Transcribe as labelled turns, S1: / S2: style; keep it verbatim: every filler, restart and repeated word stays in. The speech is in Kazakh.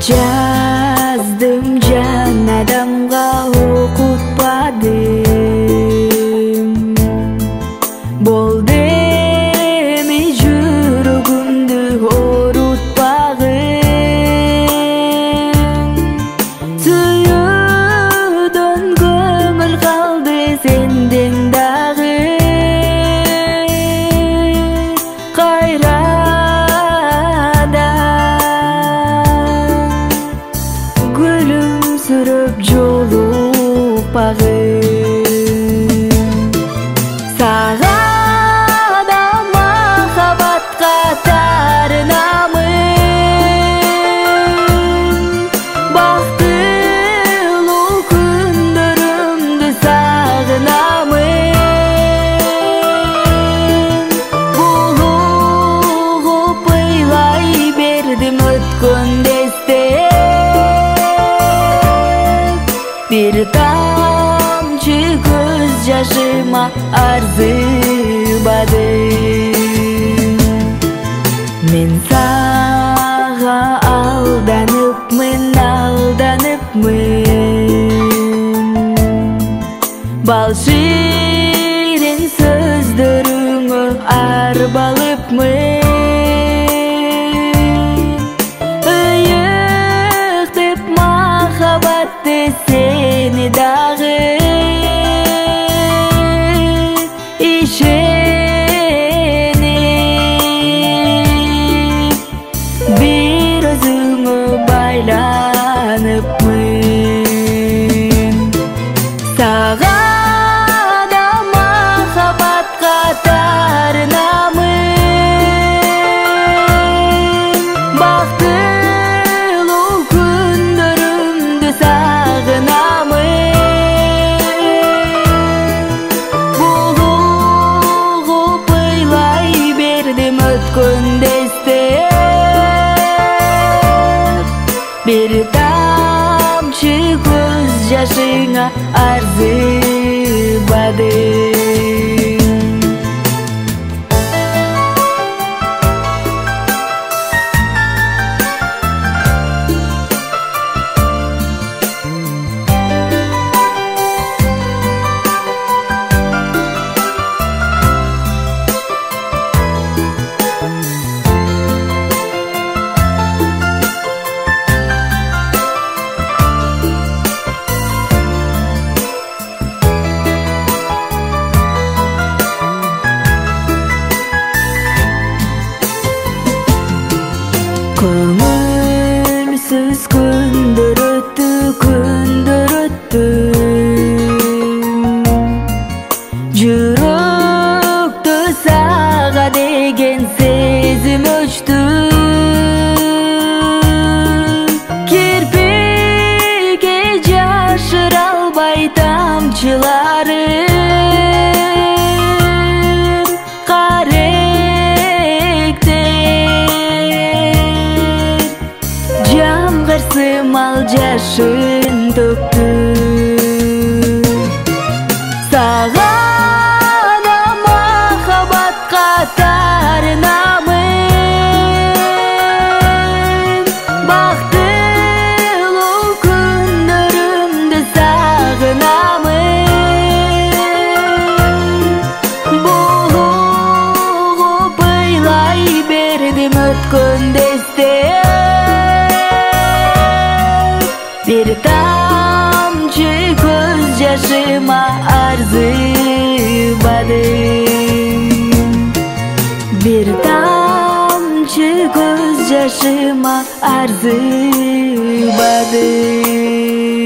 S1: Жаздым жан адамға окутпадым. Болды эми жүрөгүмдү орутпагын. Сүйүүдөн көңүл калды сенден дагы. Сүрөп жолукпагын. Сага да махабатка тарынамын. Бактылуу күндөрүмдү сагынамын. Булугуп ыйлай бердим өткөн десте. Bir тамчы көз жашыма арзыбадым. Мен сага алданыпмын, алданыпмын. Бал ширин сөздөрүңө арбалыпмын. Ыйыктып махабатты seni dağı işenip bir özüme baylanıpmın. Sağa da mahabatka tarınamın. Baktılı gündürümdü sağınamın. Bulugup ыйлай бердим өткөн десте. Bir тамчы көз жашыңа арзыбадым. Көңүлсүз күндөр өттү, күндөр өттү. Жүрөктө сага деген сезим өчтү. Кирпиге жашыра албай тамчыларын. Сымал жашын төктү. Сага да махабатка тарынамын. Бактылуу күндөрүмдү сагынамын. Булугуп ыйлай бердим өткөн десте. Bir тамчы көз жашыма арзыбадым. Bir тамчы көз жашыма арзыбадым.